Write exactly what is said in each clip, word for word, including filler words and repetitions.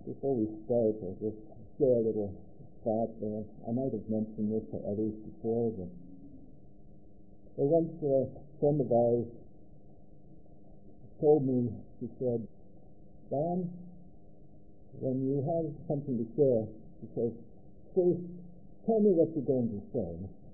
Before we start, I'll just share a little thought there. I might have mentioned this to others before, but once a friend of ours told me, he said, Don, when you have something to share, he says, first, tell me what you're going to say.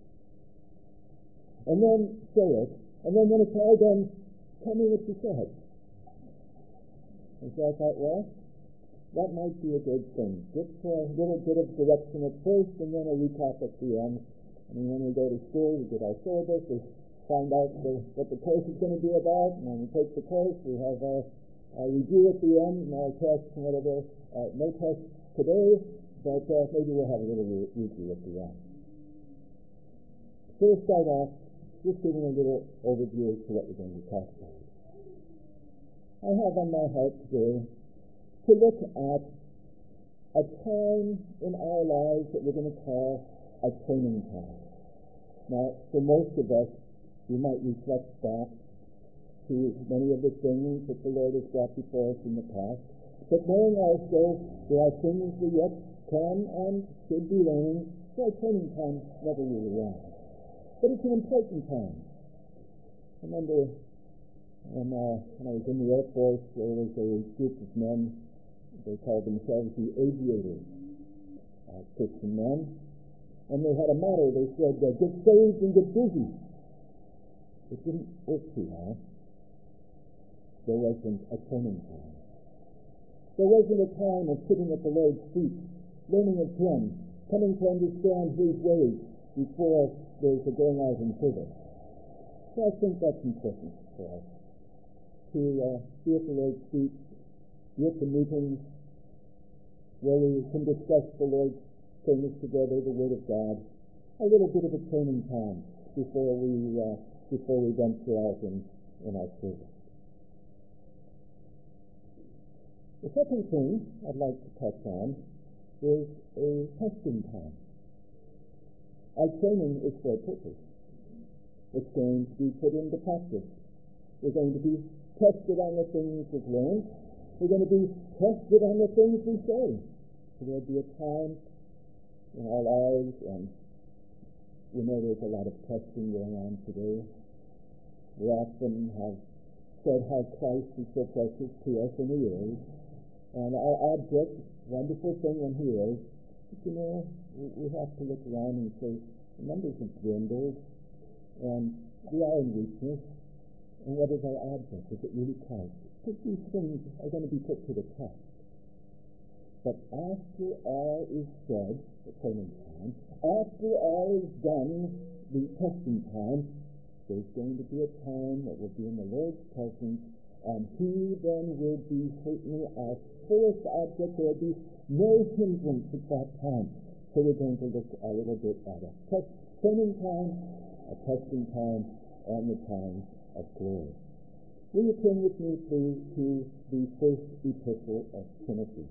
And then say it. And then when it's all done, tell me what you said. And so I thought, well, that might be a good thing. Just a little bit of direction at first, and then a recap at the end. I mean, when we go to school, we get our syllabus, we find out the, what the course is going to be about, and when we take the course, we have our, our review at the end, and our test, and whatever. Uh, no test today, but uh, maybe we'll have a little re- review at the end. So we'll start off just giving a little overview as to what we're going to talk about. I have on my heart today to look at a time in our lives that we're going to call a training time. Now, for most of us, we might reflect back to many of the things that the Lord has brought before us in the past, but knowing also there are things we yet can and should be learning, so our training time never really ends. But it's an important time. I remember when, uh, when I was in the Air Force, there was a group of men. They called themselves the aviators, uh, Christian men. And they had a motto. They said, uh, get saved and get busy. It didn't work too hard. There wasn't a training time. There wasn't a time of sitting at the Lord's feet, learning of Him, coming to understand His ways before there's a going out in service. So I think that's important for us, to uh, be at the Lord's feet, be at the meetings, where we can discuss the Lord's things together, the Word of God, a little bit of a training time before we uh, before we venture out in, in our service. The second thing I'd like to touch on is a testing time. Our training is for a purpose. It's going to be put into practice. We're going to be tested on the things we've learned. We're going to be tested on the things we say. So there'll be a time in our lives, and we know there's a lot of testing going on today. We often have said how Christ is so precious to us, and He is. And our object, wonderful thing when He is, but you know, we, we have to look around and say, the numbers have dwindled, and we are in weakness. And what is our object? Is it really Christ? Because these things are going to be put to the test. But after all is said, the training time, after all is done, the testing time, there's going to be a time that will be in the Lord's presence, and He then will be certainly our fullest object. There will be no hindrance at that time. So we're going to look a little bit at a test, training time, a testing time, and the time of glory. Will you turn with me, please, to the first epistle of Timothy?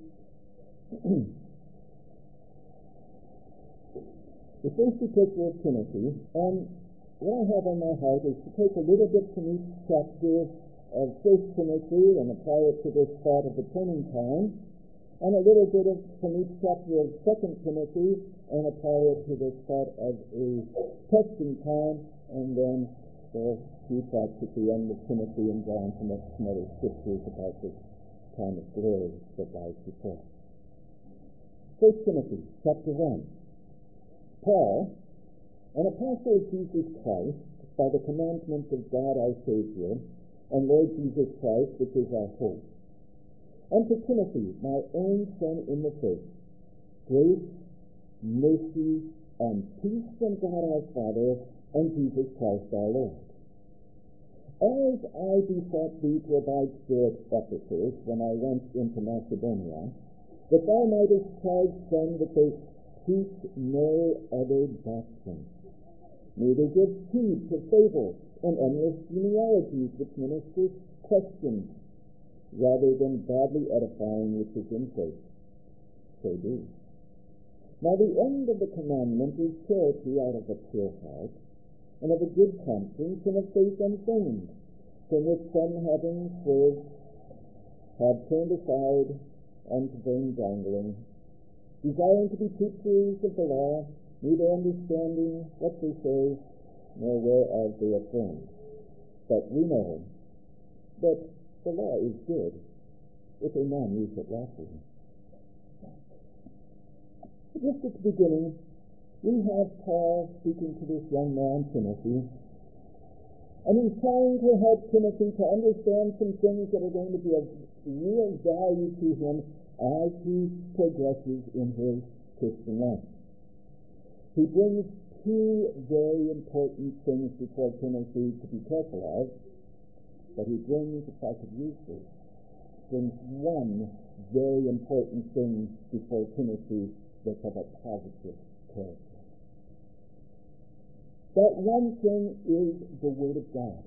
The first epistle of Timothy, and what I have on my heart is to take a little bit from each chapter of First Timothy and apply it to this thought of the training time, and a little bit of, from each chapter of Second Timothy and apply it to this thought of a testing time, and then the few thoughts at the end of Timothy and John from some other scriptures about this time of glory that lies before us. First Timothy, chapter one. Paul, an apostle of Jesus Christ, by the commandment of God our Savior, and Lord Jesus Christ, which is our hope, unto Timothy, my own son in the faith, grace, mercy, and peace from God our Father and Jesus Christ our Lord. As I besought thee to abide still at Ephesus when I went into Macedonia, that thou mightest charge them that they teach no other doctrine, neither give heed to fables and endless genealogies which minister questions, rather than godly edifying which is in faith. So do. Now the end of the commandment is charity out of a pure heart, and of a good conscience, and of faith unfeigned, from which some having swerved have turned aside, unto vain jangling, desiring to be teachers of the law, neither understanding what they say, nor whereof they affirm. But we know that the law is good, if a man use it lawfully. Just at the beginning, we have Paul speaking to this young man, Timothy, and he's trying to help Timothy to understand some things that are going to be of real value to him as he progresses in his Christian life. He brings two very important things before Timothy to be careful of, but he brings, if I could use this, brings one very important thing before Timothy that's of a positive character. That one thing is the Word of God.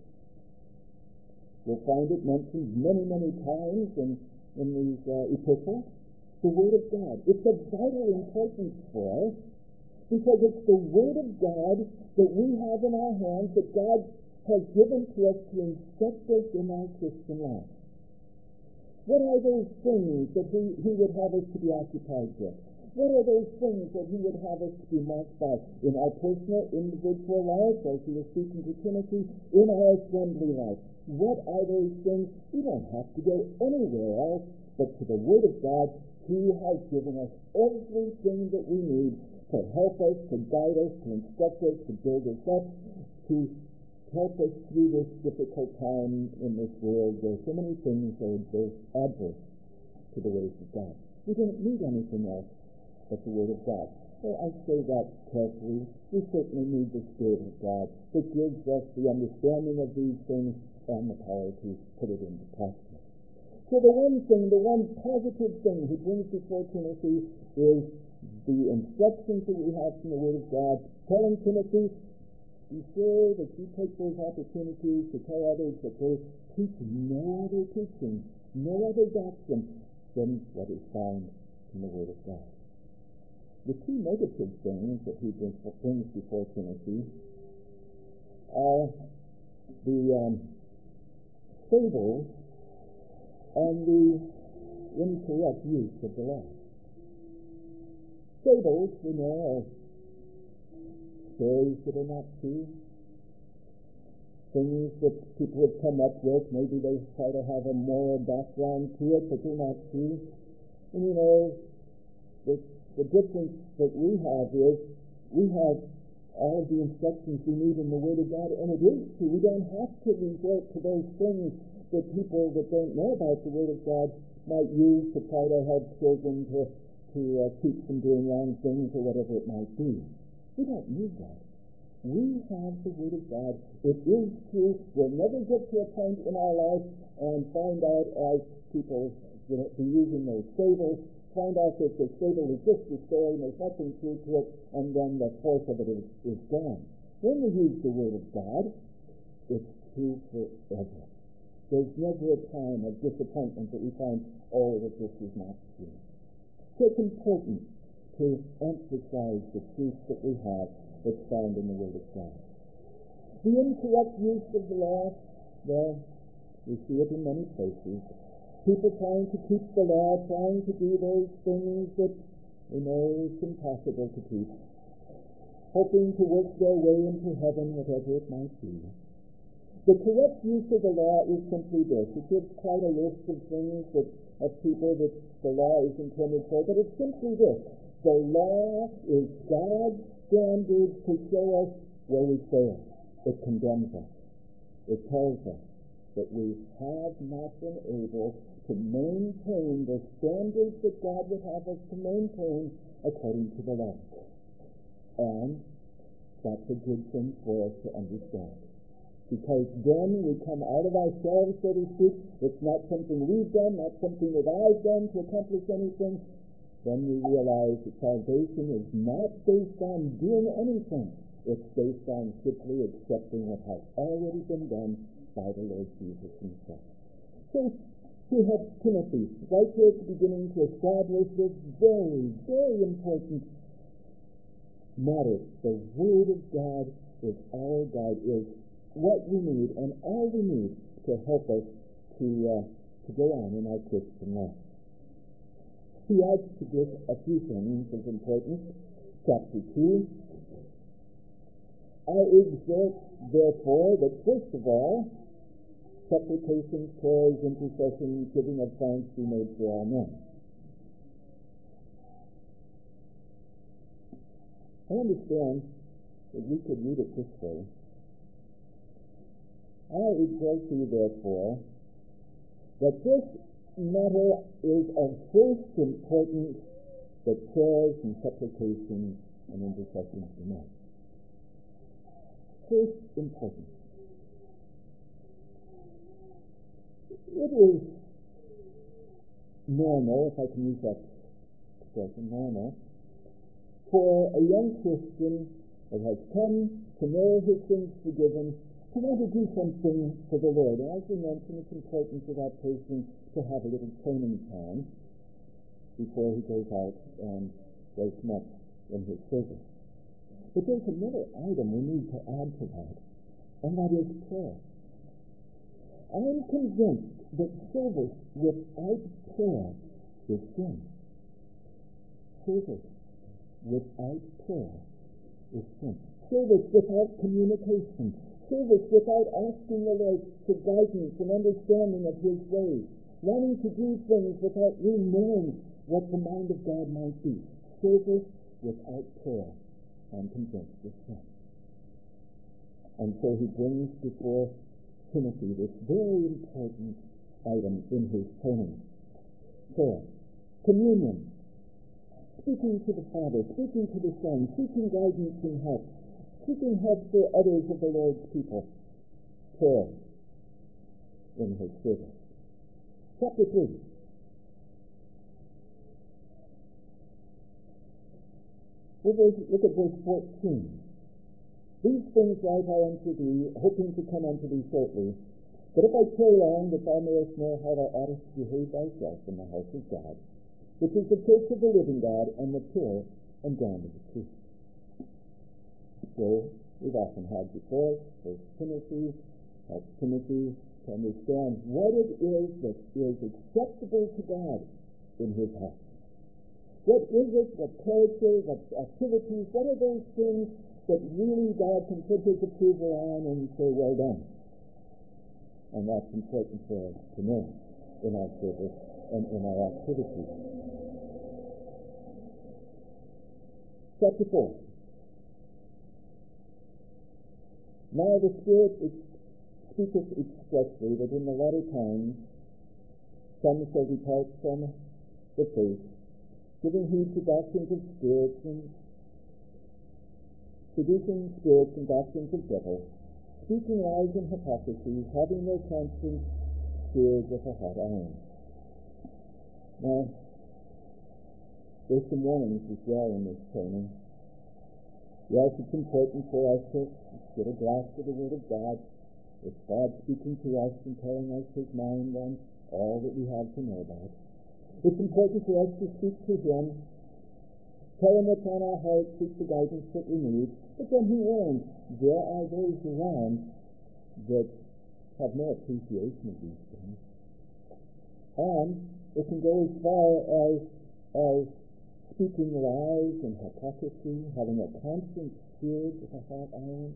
We'll find it mentioned many, many times in, in these uh, epistles. The Word of God. It's of vital importance for us because it's the Word of God that we have in our hands that God has given to us to instruct us in our Christian life. What are those things that he, he would have us to be occupied with? What are those things that he would have us to be marked by in our personal, individual life, as he was speaking to Timothy, in our assembly life? What are those things? We don't have to go anywhere else but to the Word of God. He has given us everything that we need to help us, to guide us, to instruct us, to build us up, to help us through this difficult time in this world where so many things are adverse to the ways of God. We don't need anything else but the Word of God. Well, I say that carefully. We certainly need the Spirit of God that gives us the understanding of these things and the power to put it into practice. So the one thing, the one positive thing he brings before Timothy is the instructions that we have from the Word of God, telling Timothy, be sure that you take those opportunities to tell others that they teach no other teaching, no other doctrine than what is found in the Word of God. The two negative things that he brings before Timothy are the um, fables and the incorrect use of the law. Fables, we know, are stories that are not true, things that people have come up with. Maybe they try to have a moral background to it, but they're not true. And you know, the, the difference that we have is we have all of the instructions we need in the Word of God, and it is true. We don't have to resort to those things that people that don't know about the Word of God might use to try to help children to, to uh, keep from doing wrong things or whatever it might be. We don't need that. We have the Word of God. It is true. We'll never get to a point in our life and find out, as people will be using those fables, find out that the fable is just a story and there's nothing true to it, and then the force of it is, is gone. When we use the Word of God, it's true forever. There's never a time of disappointment that we find, oh, that this is not true. So it's important to emphasize the truth that we have that's found in the Word of God. The incorrect use of the law, well, we see it in many places. People trying to keep the law, trying to do those things that we know is impossible to keep, hoping to work their way into heaven, whatever it might be. The correct use of the law is simply this. It gives quite a list of things that, of people that the law is intended for, but it's simply this. The law is God's standard to show us where we fail. It condemns us. It tells us that we have not been able to maintain the standards that God would have us to maintain according to the law. And that's a good thing for us to understand. Because then we come out of ourselves, so to speak. It's not something we've done, not something that I've done to accomplish anything. Then we realize that salvation is not based on doing anything. It's based on simply accepting what has already been done by the Lord Jesus himself. So we have Timothy right here at the beginning to establish this very, very important matter. The Word of God is our guide, is what we need and all we need to help us to uh, to go on in our Christian life. he adds to this a few things of importance. Chapter two. I exhort, therefore, that first of all, supplications, prayers, intercessions, giving of thanks be made for all men. I understand that we could read it this way. I exhort you, therefore, that this matter is of first importance, that prayers and supplications and intercessions be made. First importance. It is normal, if I can use that expression, normal, for a young Christian that has come to know his sins forgiven to want to do something for the Lord. And as we mentioned, it's important for that person to have a little training time before he goes out and does much in his service. But there's another item we need to add to that, and that is prayer. I'm convinced that service without prayer is sin. Service without prayer is sin. Service without communication. Service without asking the Lord for guidance and understanding of His ways. Wanting to do things without really knowing what the mind of God might be. Service without prayer, I'm convinced, is sin. And so he brings before Timothy this very important item in his training. Prayer. Communion. Speaking to the Father, speaking to the Son, seeking guidance and help, seeking help for others of the Lord's people. Prayer in his service. Chapter three. Look at verse fourteen. These things write I unto thee, hoping to come unto thee shortly. But if I tarry long, that thou mayest know how thou oughtest to behave thyself in the house of God, which is the church of the living God, and the pure and ground of the truth. So, we've often had before, First Timothy, helps Timothy to understand what it is that is acceptable to God in his house. What is it, what character, what activities, what are those things that really God can put his approval on and say, well done? And that's important for us to know in our service and in our activities. Chapter four. Now the Spirit speaketh expressly that in the latter times some shall depart from the faith, giving heed to doctrines of spirits and seducing spirits and doctrines of devils, speaking lies and hypocrisy, having their conscience seared with a hot iron. Now, there's some warnings as well in this training. Yes, it's important for us to get a grasp of the Word of God. It's God speaking to us and telling us His mind on all that we have to know about. It's important for us to speak to Him, tell Him what's on our heart, seek the guidance that we need. But then He warns, there are those around that have no appreciation of these things. And it can go as far as, as speaking lies and hypocrisy, having a conscience seared with a hot iron.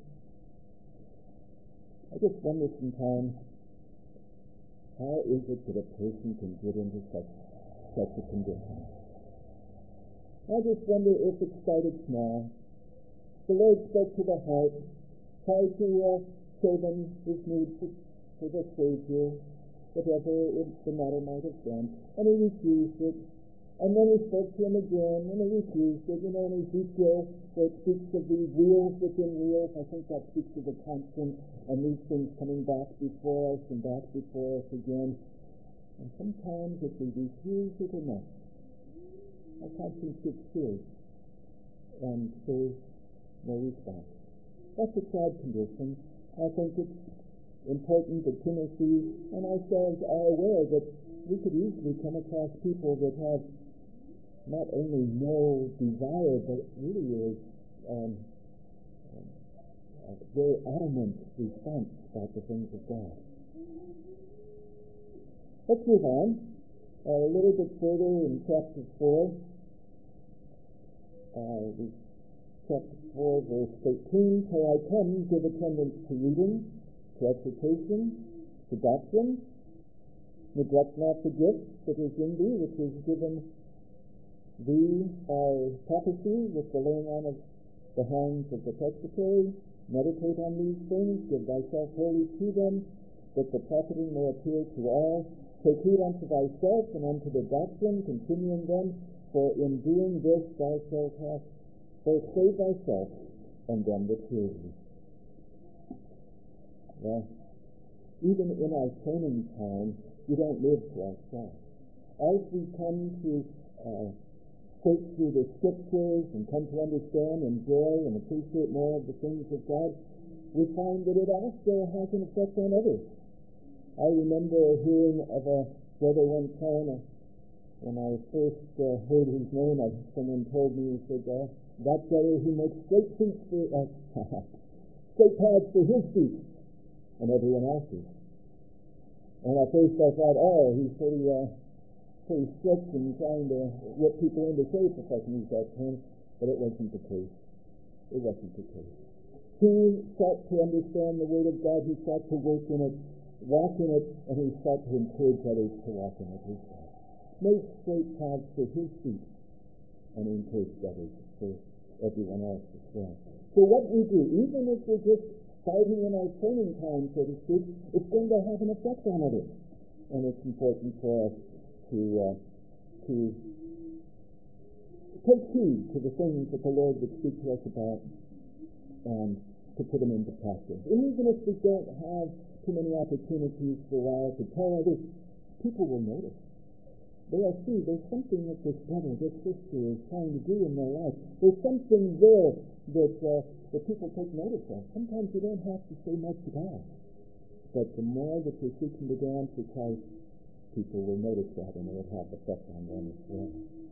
I just wonder sometimes, how is it that a person can get into such, such a condition? I just wonder if it started small. The Lord spoke to the heart, tried to uh, show them His need for, for the Savior, whatever it, the matter might have been, and He refused it. And then He spoke to him again, and He refused it. You know, in Ezekiel, where it speaks of these wheels within wheels, I think that speaks of the conscience, and these things coming back before us and back before us again. And sometimes if we refuse it enough, our conscience gets seared and shows no response. That's a sad condition. I think it's important that Timothy and ourselves are aware that we could easily come across people that have not only no desire, but really is um, a very adamant response about the things of God. Let's move on. Uh, a little bit further in chapter four, uh, chapter four, verse thirteen, till I come, give attendance to reading, to exhortation, to doctrine. Neglect not the gift that is in thee, which is given thee by prophecy, with the laying on of the hands of the presbytery. Meditate on these things, give thyself wholly to them, that the profiting may appear to all. Take heed unto thyself and unto the doctrine, continue in them, for in doing this thou shalt have both save thyself and them that hear thee. Well, even in our training time, we don't live for ourselves. As we come to uh, search through the scriptures and come to understand, enjoy, and appreciate more of the things of God, we find that it also has an effect on others. I remember hearing of a brother one time, uh, when I first uh, heard his name, uh, someone told me, he said, uh, that brother who makes straight feet for us, uh, straight paths for his feet and everyone else's. And at first I thought, oh, he's pretty, uh, pretty strict in trying to whip people into shape, if I can use that term, but it wasn't the case. It wasn't the case. He sought to understand the Word of God, he sought to work in it, walk in it, and he sought to encourage others to walk in it as well. Make straight paths for his feet, and encourage others for everyone else as well. So what we do, even if we're just fighting in our training time, so to speak, it's going to have an effect on others. And it's important for us to uh, to take heed to the things that the Lord would speak to us about and to put them into practice. And even if we don't have too many opportunities for a while to tell others, people will notice. They'll see there's something that this brother, this sister is trying to do in their life. There's something there that, uh, that people take notice of. Sometimes you don't have to say much at all. But the more that you're seeking to go on for Christ, people will notice that, and it will have effect on them as well.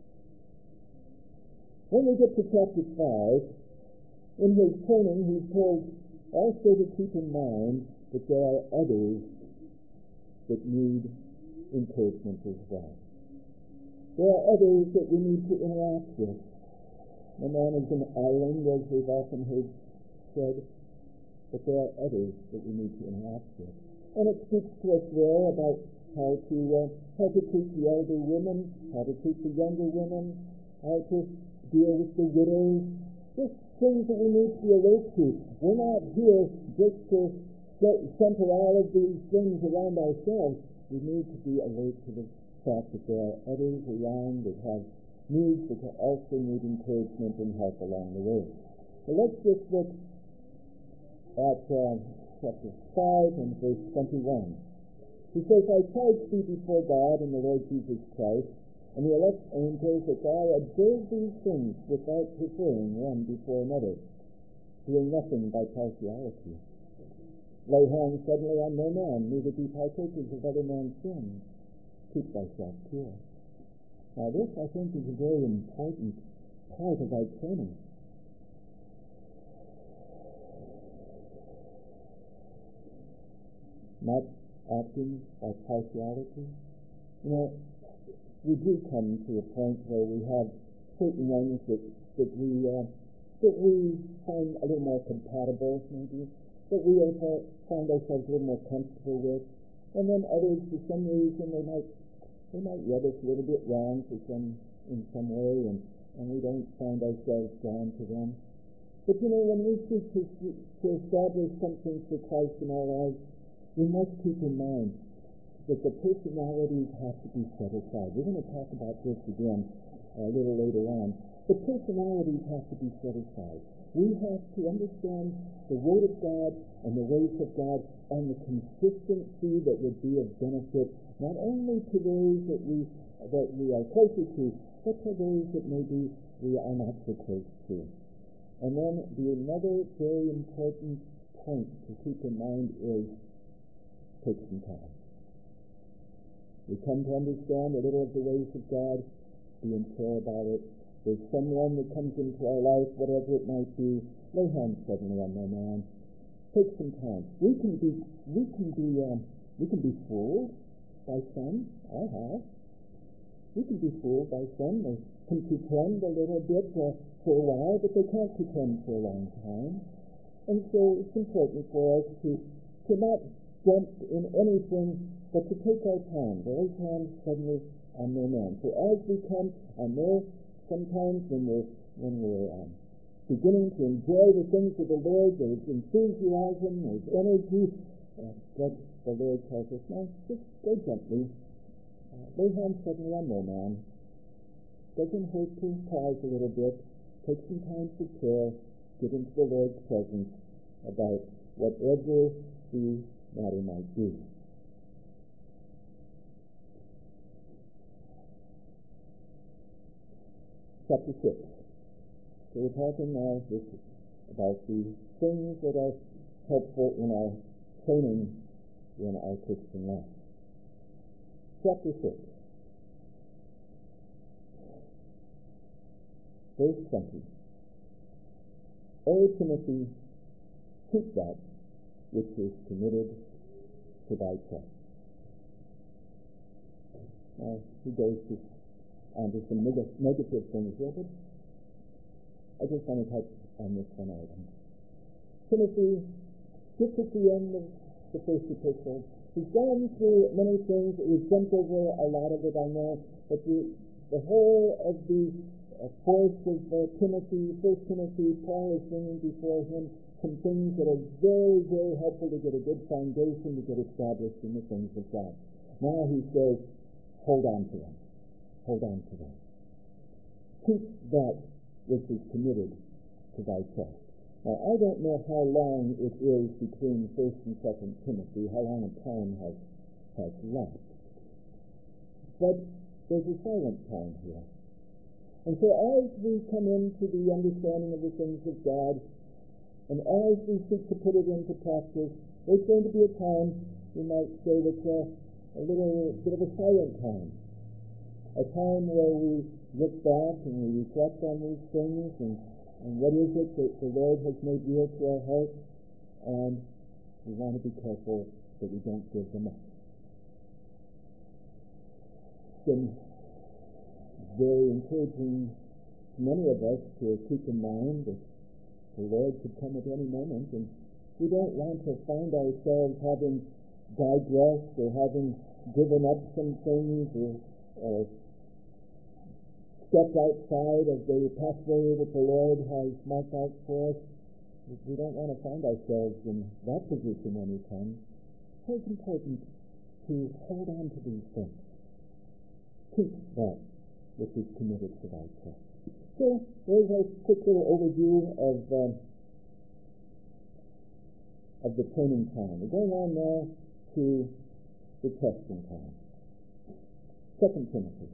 When we get to chapter five, in his training, he's told also to keep in mind that there are others that need encouragement as well. There are others that we need to interact with. No man is an island, as we've often heard said, but there are others that we need to interact with. And it speaks to us there about how to uh, how to treat the elder women, how to treat the younger women, how to deal with the widows, just things that we need to be alert to. We're not here just to center all of these things around ourselves. We need to be alert to the fact that there are others around that have needs that also need encouragement and help along the way. So let's just look at uh, chapter five and verse twenty-one. He says, I charge thee before God and the Lord Jesus Christ and the elect angels that thou observe these things without preferring one before another, doing nothing by partiality. Lay hands suddenly on no man, neither be partakers of other men's sins. Keep thyself pure. Now this, I think, is a very important part of our training. Not acting by partiality. You know, we do come to a point where we have certain ones that, that we uh, that we find a little more compatible, maybe, that we also find ourselves a little more comfortable with, and then others, for some reason, they might they might rub us a little bit wrong for some in some way, and, and we don't find ourselves drawn to them. But you know, when we seek to, to establish something for Christ in our lives, we must keep in mind that the personalities have to be set aside. We're going to talk about this again a little later on. The personalities have to be set aside. We have to understand the Word of God and the ways of God and the consistency that would be of benefit not only to those that we that we are closer to, but to those that maybe we are not so close to. And then the another very important point to keep in mind is take some time. We come to understand a little of the ways of God, be in prayer about it. There's someone that comes into our life, whatever it might be, lay hands suddenly on my man. Take some time. We can be, we can be, um, we can be fooled by some. I have. We can be fooled by some. They can pretend a little bit uh, for a while, but they can't pretend for a long time. And so it's important for us to, to not jump in anything, but to take our time. Very time suddenly on their man. So as we come, I know sometimes when we're, when we're um, beginning to enjoy the things of the Lord, there's enthusiasm, there's energy, uh, but the Lord tells us, no, just go gently. Uh, lay hands suddenly on no man. Doesn't hurt to pause a little bit. Take some time for prayer. Get into the Lord's presence about whatever the matter might be. Chapter six. So we're talking now just about the things that are helpful in our training in our Christian life. Chapter six. Verse twenty. O Timothy, keep that which is committed to thy trust. Now, he goes to, on to some neg- negative things here, but I just want to touch on this one item. Timothy, just at the end of the first epistle, he's gone through many things. We've jumped over a lot of it, I know, but the, the whole of the uh, force of uh, Timothy, First Timothy, Paul is bringing before him some things that are very, very helpful to get a good foundation, to get established in the things of God. Now he says, hold on to them. Hold on to them. Keep that which is committed to thy trust. Now, I don't know how long it is between First and Second Timothy, how long a time has, has left. But there's a silent time here. And so as we come into the understanding of the things of God, and as we seek to put it into practice, there's going to be a time, we might say, that's a, a little bit of a silent time. A time where we look back and we reflect on these things, and, and what is it that the Lord has made real to our hearts, and we want to be careful that we don't give them up. It's been very encouraging to many of us to keep in mind that the Lord could come at any moment, and we don't want to find ourselves having digressed or having given up some things or, or stepped outside of the pathway that the Lord has marked out for us. We don't want to find ourselves in that position anytime. So it's important to hold on to these things. Keep that which is committed to thy trust. So there's a quick little overview of um, of the training time. We're going on now to the testing time. Second Timothy.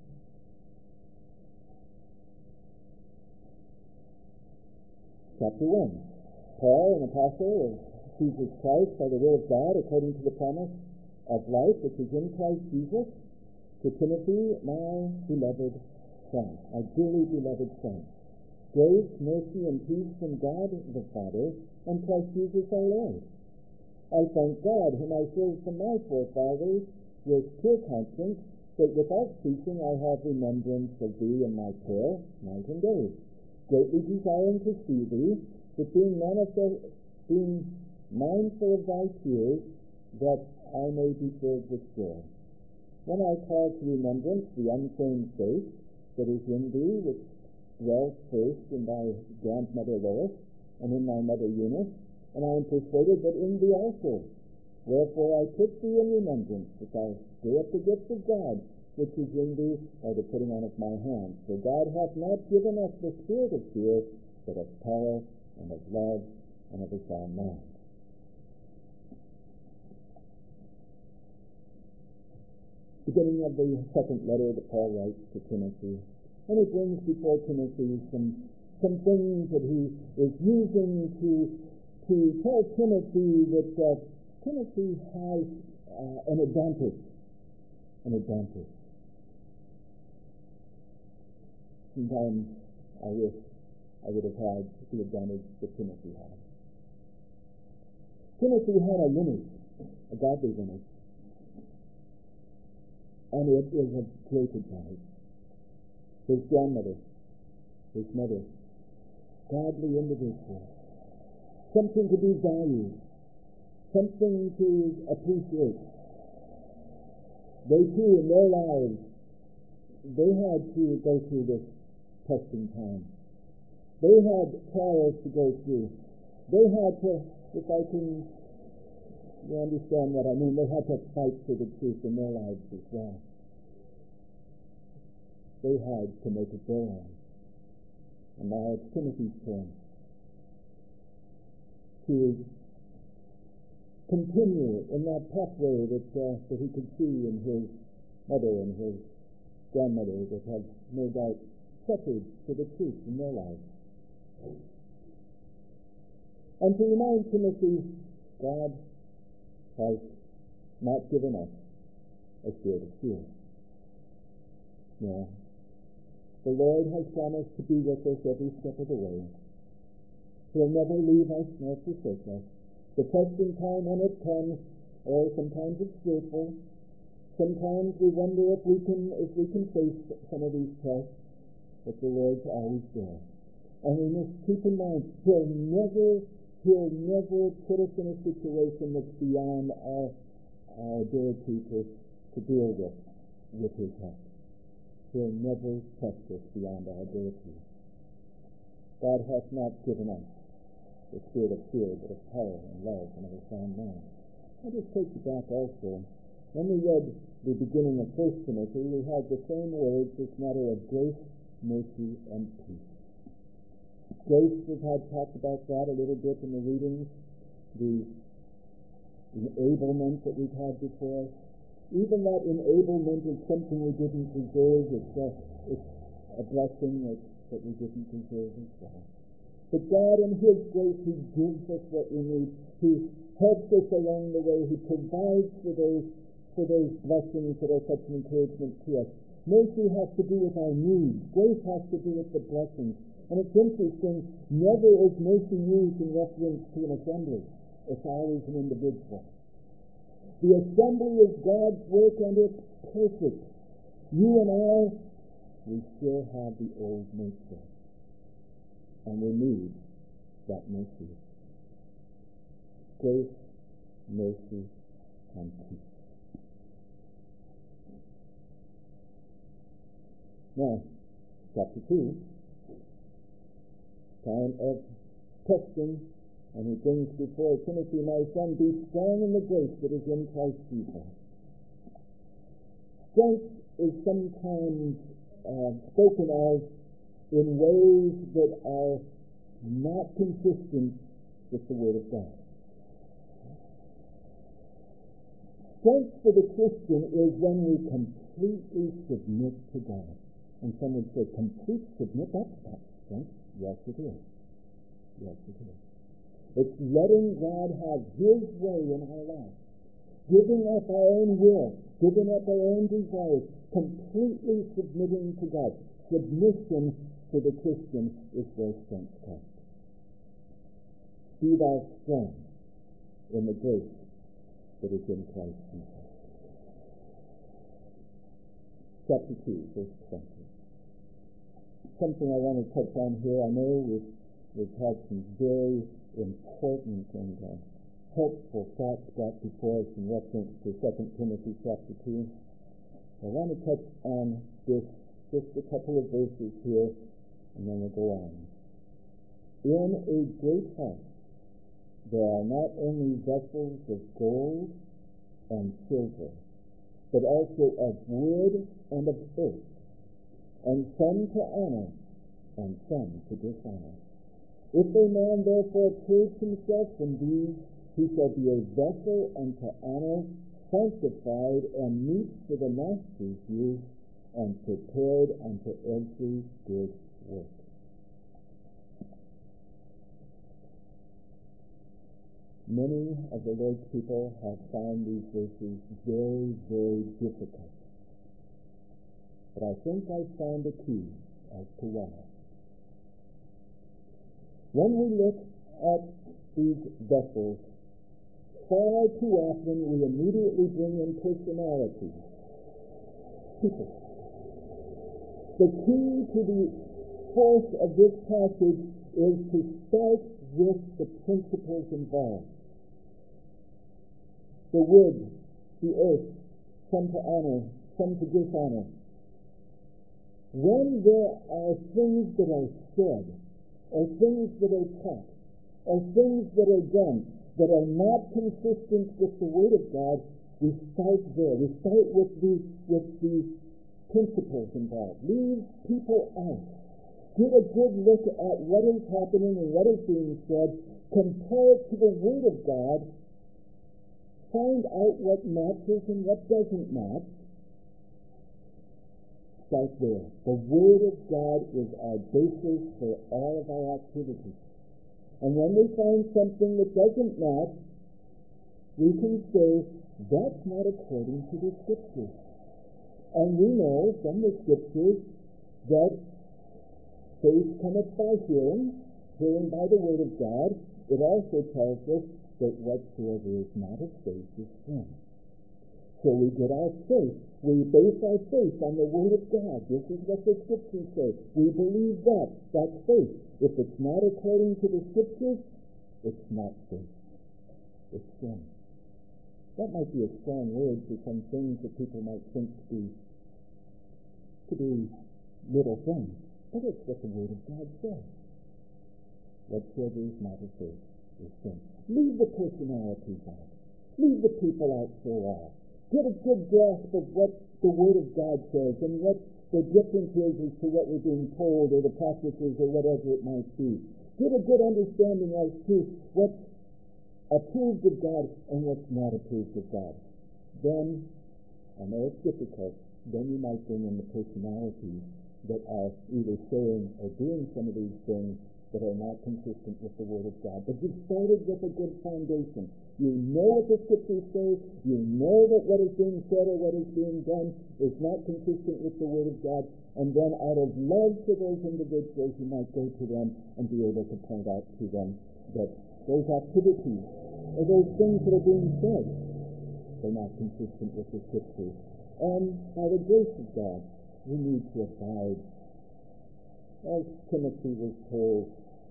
Chapter one. Paul, an apostle of Jesus Christ by the will of God, according to the promise of life which is in Christ Jesus, to Timothy, my beloved son, my dearly beloved son. Grace, mercy, and peace from God the Father and Christ Jesus our Lord. I thank God, whom I serve from my forefathers with pure conscience, that without ceasing I have remembrance of thee in my prayer night and day, greatly desiring to see thee, that being manifest, being mindful of thy tears, that I may be filled with joy. When I call to remembrance the unfeigned faith that is in thee, which dwells first in thy grandmother Lois, and in thy mother Eunice, and I am persuaded that in thee also. Wherefore I put thee in remembrance, that thou stir up the gift of God, which is in thee by the putting on of my hands. For God hath not given us the spirit of fear, but of power, and of love, and of a sound mind. Beginning of the second letter that Paul writes to Timothy, and he brings before Timothy some some things that he is using to to tell Timothy that uh, Timothy has uh, an advantage, an advantage. Sometimes I wish I would have had the advantage that Timothy had. Timothy had a lineage, a godly lineage. and it is of great advantage. His grandmother, his mother, godly individuals, something to be valued, something to appreciate. They too, in their lives, they had to go through this testing time. They had trials to go through. They had to, if I can, you understand what I mean, they had to fight for the truth in their lives as well. They had to make it their own. And now it's Timothy's turn to continue in that pathway that, uh, that he could see in his mother and his grandmother that had no doubt suffered for the truth in their lives. And to remind Timothy, God has not given us a spirit of fear. No. The Lord has promised to be with us every step of the way. He'll never leave us nor forsake us. The testing time when it comes, or sometimes it's fearful. Sometimes we wonder if we can if we can face some of these tests, but the Lord's always there. And we must keep in mind, He'll never He'll never put us in a situation that's beyond our, our ability to, to deal with with His help. He'll never test us beyond our ability. God hath not given us the spirit of fear, but of power and love and of a sound mind. I'll just take you back also. When we read the beginning of First Timothy, we had the same words, this matter of grace, mercy, and peace. Grace, we've had talked about that a little bit in the readings, the enablement that we've had before us. Even that enablement is something we didn't deserve. It's a, it's a blessing that, that we didn't deserve as well. But God in His grace, He gives us what we need. He helps us along the way. He provides for those, for those blessings that are such an encouragement to us. Mercy has to do with our needs. Grace has to do with the blessings. And it's interesting, never is mercy used in reference to an assembly. It's always an individual. The assembly is God's work and it's perfect. You and I, we still have the old nature. And we need that mercy. Grace, mercy, and peace. Now, chapter two, time of testing, and he brings before Timothy, my son, be strong in the grace that is in Christ Jesus. Strength is sometimes uh, spoken of in ways that are not consistent with the Word of God. Strength for the Christian is when we completely submit to God. And some would say, complete submit, that's not strength. Yes, it is. Yes, it is. It's letting God have His way in our lives. Giving up our own will, giving up our own desires, completely submitting to God. Submission for the Christian is where strength comes. Be thou strong in the grace that is in Christ Jesus. Chapter two, verse twenty. Something I want to touch on here. I know we've, we've had some very important and uh, helpful thoughts brought before us in reference to Second Timothy chapter two. I want to touch on this, just a couple of verses here, and then we'll go on. In a great house there are not only vessels of gold and silver, but also of wood and of earth, and some to honor and some to dishonor. If a man therefore purge himself from these, he shall be a vessel unto honor, sanctified and meet for the master's use, and prepared unto every good work. Many of the Lord's people have found these verses very, very difficult. But I think I've found a key as to why. When we look at these vessels, far too often we immediately bring in personality. people. The key to the force of this passage is to start with the principles involved. The wood, the earth, some to honor, some to dishonor. When there are things that are said, or things that are taught, or things that are done that are not consistent with the Word of God, we start there. We start with the with the principles involved. Leave people out. Get a good look at what is happening and what is being said. Compare it to the Word of God. Find out what matches and what doesn't match. Start there. The Word of God is our basis for all of our activities. And when we find something that doesn't match, we can say, that's not according to the Scriptures. And we know from the Scriptures that faith cometh by hearing, hearing by the Word of God. It also tells us that whatsoever is not of faith is sin. So we get our faith. We base our faith on the Word of God. This is what the Scriptures say. We believe that. That's faith. If it's not according to the Scriptures, it's not faith. It's sin. That might be a strong word for some things that people might think to be, to be little things. But it's what the Word of God says. Whatsoever is not of faith is sin. Leave the personalities out. Leave the people out for a while. Get a good grasp of what the Word of God says and what the difference is as to what we're being told or the practices or whatever it might be. Get a good understanding as to what's approved of God and what's not approved of God. Then, I know it's difficult, then you might bring in the personalities that are either saying or doing some of these things that are not consistent with the Word of God. But you've started with a good foundation. You know what the Scriptures say. You know that what is being said or what is being done is not consistent with the Word of God. And then out of love for those individuals, you might go to them and be able to point out to them that those activities or those things that are being said are not consistent with the Scriptures. And by the grace of God, we need to abide. As Timothy was told,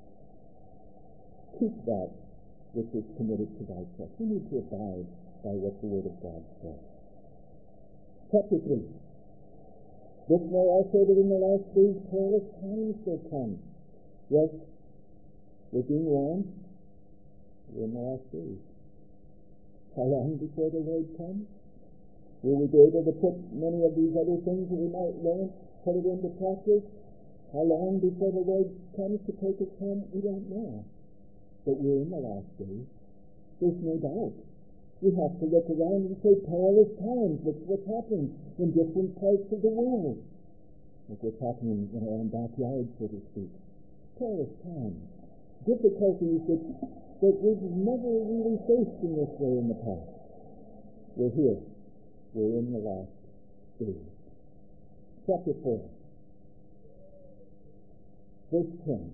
keep that which is committed to thyself. We need to abide by what the Word of God says. Chapter three. This know also that in the last days perilous times shall come. Yes, we're being warned. We're in the last days. How long before the Lord comes? Will we be able to put many of these other things that we might learn, put it into practice? How long before the Lord comes to take us home? We don't know. But we're in the last days. There's no doubt. We have to look around and say perilous times. Look what's happening in different parts of the world. Look what's happening in our own backyard, so to speak. Perilous times. Difficulties that, that we've never really faced in this way in the past. We're here. We're in the last days. Chapter four. Verse ten.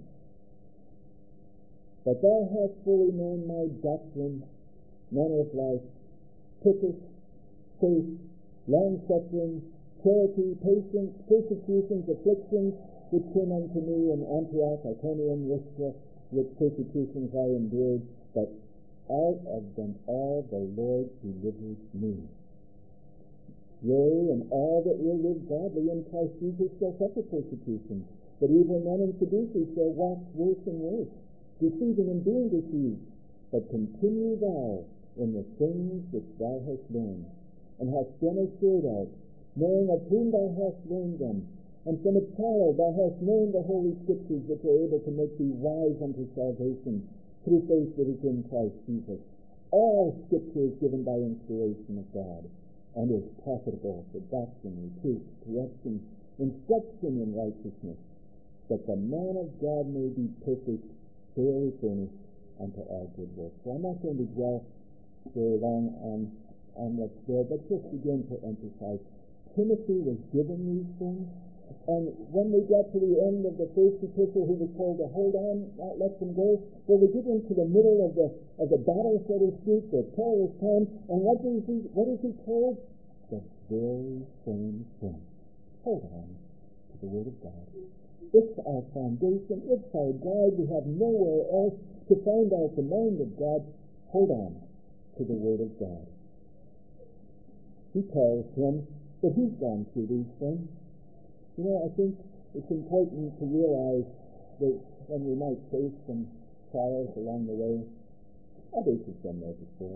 But thou hast fully known my doctrine, manner of life, purpose, faith, long-suffering, charity, patience, persecutions, afflictions, which came unto me in Antioch, Iconium, Lystra, which persecutions I endured, but out of them all the Lord delivered me. Yea, and all that will live godly in Christ Jesus shall suffer persecution, but evil men and seducers shall wax worse and worse, deceiving and being deceived. But continue thou in the things which thou hast learned, and hast been assured of, knowing of whom thou hast learned them. And from a child thou hast known the Holy Scriptures, which are able to make thee wise unto salvation, through faith that is in Christ Jesus. All Scripture is given by inspiration of God, and is profitable for doctrine, reproof, correction, instruction in righteousness, that the man of God may be perfect, thoroughly furnished unto all good works. So I'm not going to dwell very long on, on what's there, but just begin to emphasize. Timothy was given these things, and when we got to the end of the first epistle, he was told to hold on, not let them go. So we get into the middle of the of the battle, so to speak, the perilous time, and what is he, what is he told? the very same thing. Hold on to the Word of God. It's our foundation. It's our guide. We have nowhere else to find out the mind of God. Hold on to the Word of God. He tells him that he's gone through these things. You know, I think it's important to realize that when we might face some trials along the way, others have been there before.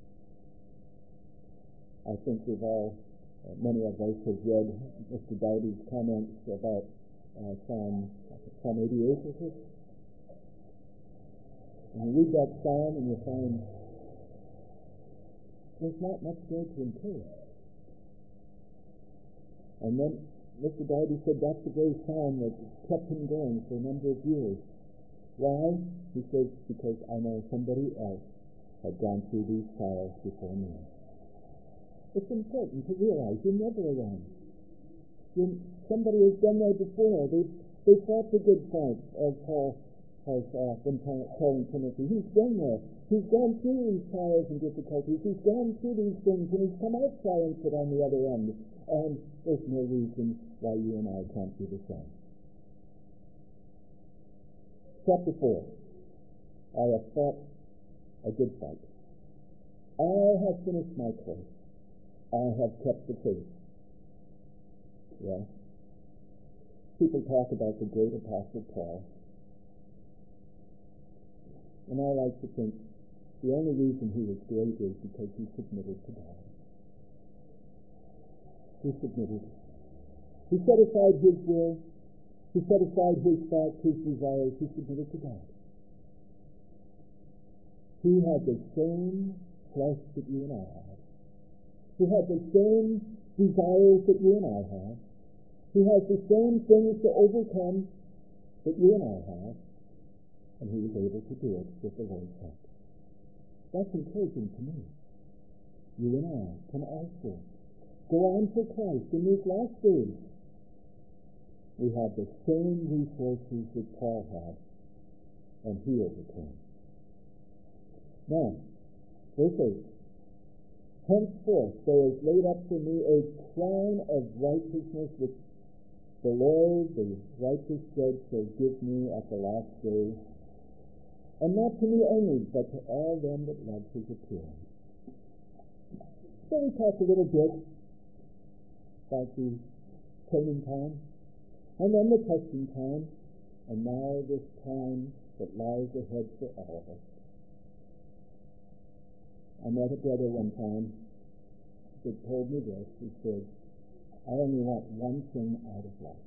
I think we've all, uh, many of us have read Mister Dowdy's comments about uh, Psalm, Psalm eighty-eight, is it? And you read that psalm and you find there's not much there to encourage. And then Mister Dowdy said that's the very psalm that kept him going for a number of years. Why? He says, because I know somebody else had gone through these trials before me. It's important to realize you're never alone. You're, somebody has been there before. They've, they've fought the good fight, as Paul has uh, been telling Timothy. He's been there. He's gone through these trials and difficulties. He's gone through these things, and he's come out triumphant on the other end. And there's no reason why you and I can't do the same. Chapter four. I have fought a good fight. I have finished my course. I have kept the faith. Yeah. People talk about the great Apostle Paul. And I like to think the only reason he was great is because he submitted to God. He submitted. He set aside his will. He set aside his thoughts, his desires. He submitted to God. He had the same flesh that you and I have. He had the same desires that you and I have. He has the same things to overcome that you and I have. And he was able to do it with the Lord's help. That's encouraging to me. You and I can also go on for Christ in these last days. We have the same resources that Paul had, and he overcame. Now, verse eight. Henceforth there is laid up for me a crown of righteousness which the Lord, the righteous judge, shall give me at the last day, and not to me only, but to all them that love his appearing. So we talked a little bit about the training time, and then the testing time, and now this time that lies ahead for all of us. I met a brother one time that told me this. He said, I only want one thing out of life.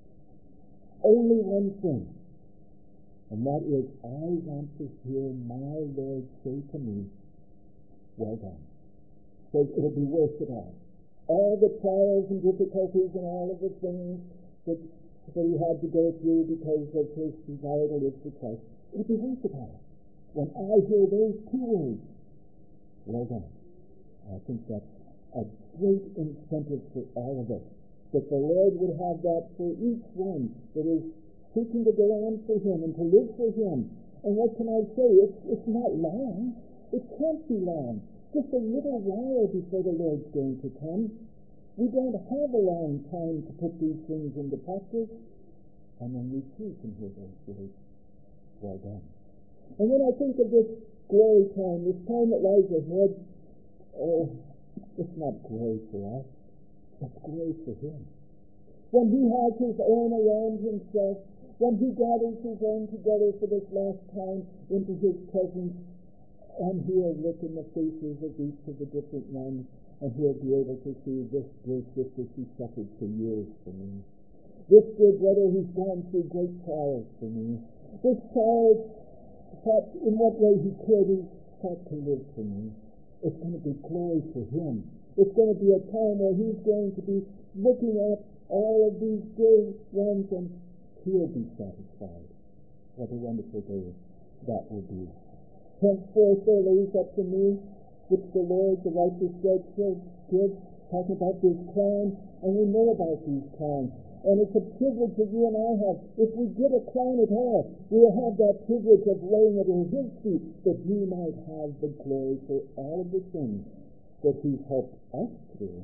Only one thing. And that is, I want to hear my Lord say to me, well done. So it'll be worth it all. All the trials and difficulties and all of the things that, that he had to go through because of his desire to live for Christ, it'll be worth it all. When I hear those two words, well done. I think that's a great incentive for all of us, that the Lord would have that for each one that is seeking to go on for him and to live for him. And what can I say? It's, it's not long. It can't be long. Just a little while before the Lord's going to come. We don't have a long time to put these things into practice. And then we too can hear those words, well done. And when I think of this glory time, this time that lies ahead, oh, it's not glory for us. It's glory for him. When he has his own around himself, when he gathers his own together for this last time into his presence, and he'll look in the faces of each of the different ones, and he'll be able to see this dear sister, she suffered for years for me. This dear brother, who's gone through great trials for me. This child thought in what way he could, he thought to live for me. It's going to be glory for him. It's going to be a time where he's going to be looking at all of these dear ones, and he'll be satisfied. What a wonderful day that will be. Henceforth there lays up to me, which the Lord, the righteous judge, shall give, talking about this crown, and we know about these crowns. And it's a privilege that you and I have. If we get a crown at all, we'll have that privilege of laying it at his feet, that he might have the glory for all of the things that he's helped us through.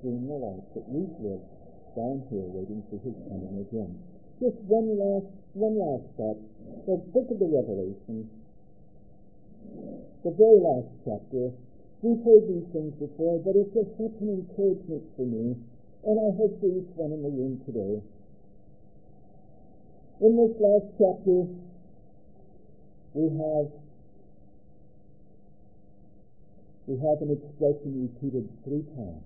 extreme the life that we've lived down here waiting for his coming again. Just one last, one last thought. The book of the Revelation, the very last chapter, we've heard these things before, but it's just such an encouragement for me, and I hope for each one in the room today. In this last chapter, we have we have an expression repeated three times.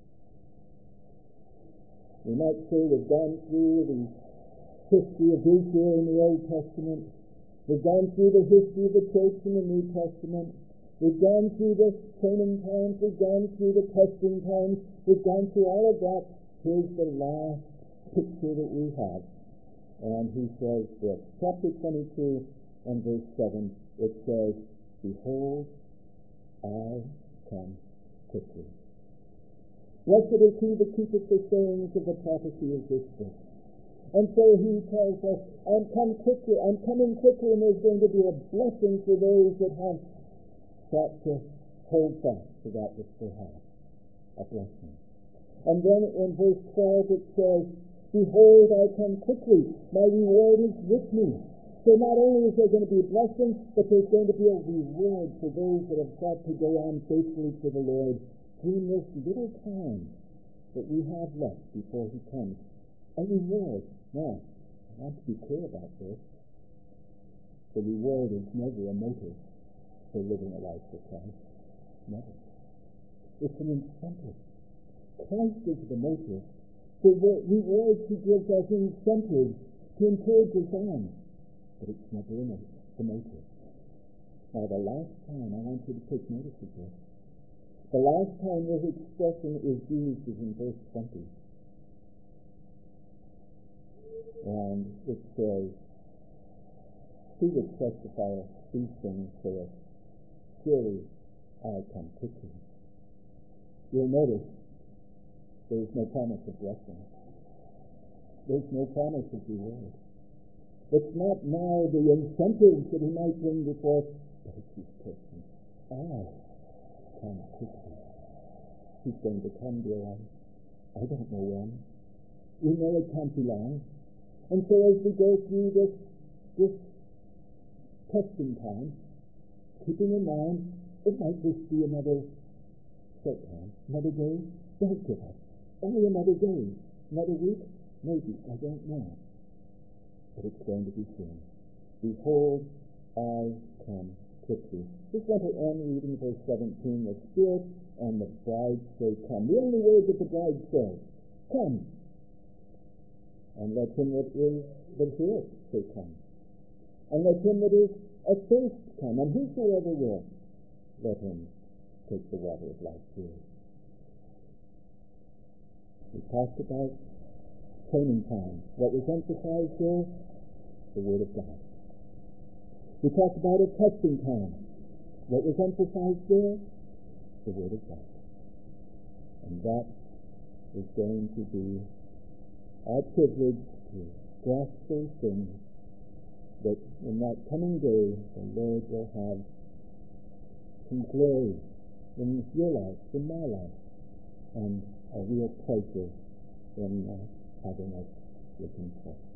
We might say we've gone through the history of Israel in the Old Testament. We've gone through the history of the church in the New Testament. We've gone through the training times. We've gone through the testing times. We've gone through all of that. Here's the last picture that we have. And he says this, chapter twenty-two and verse seven, it says, "Behold, I come quickly. Blessed is he that keepeth the sayings of the prophecy of this book." And so he tells us, I'm come quickly, I'm coming quickly, and there's going to be a blessing for those that have got to hold fast to that which they have. A blessing. And then in verse twelve it says, "Behold, I come quickly, my reward is with me." So not only is there going to be a blessing, but there's going to be a reward for those that have got to go on faithfully for the Lord during this little time that we have left before he comes. A reward. Now, I want to be clear about this. The reward is never a motive for living a life for Christ. Never. It's an incentive. Christ is the motive. The rewards he gives us incentives to encourage us on. But it's never a motive, the motive. Now, the last time, I want you to take notice of this. The last time this expression is used is in verse twenty. And it says, "He that testifieth these things saith, Surely I come quickly." You'll notice there's no promise of blessing. There's no promise of reward. It's not now the incentives that he might bring before us, but it's his person. I come quickly. He's going to come, dear life. I don't know when. We know it can't be long. And so as we go through this, this testing time, keeping in mind, it might just be another short time, another day. Don't give up. Only another day. Another week? Maybe. I don't know. But it's going to be soon. "Behold, I come quickly." Just want to end reading verse seventeen. "The Spirit and the bride say, Come." The only word that the bride says, "Come." "And let him that is that heareth say, Come. And let him that is athirst come. And whosoever will, let him take the water of life freely." We talked about training time. What was emphasized there? The Word of God. We talked about a testing time. What was emphasized there? The Word of God. And that is going to be our privilege to grasp those things, that in that coming day the Lord will have some glory in your life, in my life, and a real pleasure in uh, having us with himself.